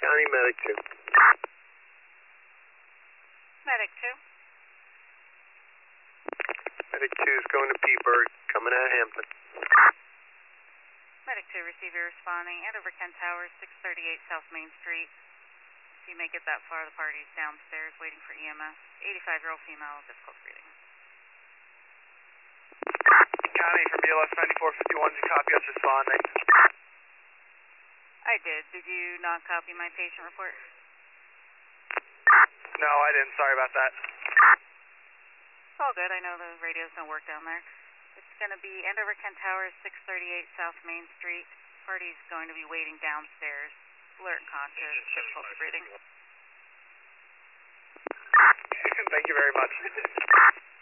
County, Medic 2. Medic 2. Medic 2 is going to P-Bird, coming out of Hampton. Medic 2, receiver responding, Andover Kent Towers, 638 South Main Street. If you make it that far, the party's downstairs waiting for EMS. 85-year-old female, difficult breathing. County from BLS 9451, did you copy us responding? I did. Did you not copy my patient report? No, I didn't. Sorry about that. It's all good. I know the radios don't work down there. It's going to be Andover Kent Towers, 638 South Main Street. Party's going to be waiting downstairs. Alert and conscious, difficulty breathing. Thank you very much.